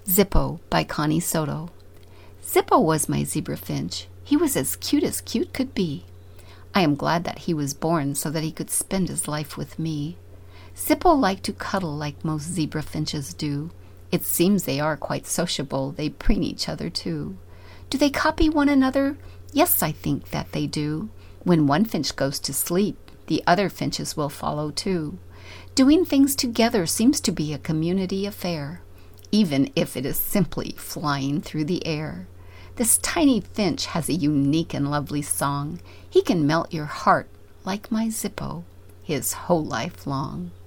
Zippo by Connie Soto. Zippo was my zebra finch. He was as cute could be. I am glad that he was born so that he could spend his life with me. Zippo liked to cuddle like most zebra finches do. It seems they are quite sociable. They preen each other too. Do they copy one another? Yes, I think that they do. When one finch goes to sleep, the other finches will follow too. Doing things together seems to be a community affair, even if it is simply flying through the air. This tiny finch has a unique and lovely song. He can melt your heart like my Zippo his whole life long.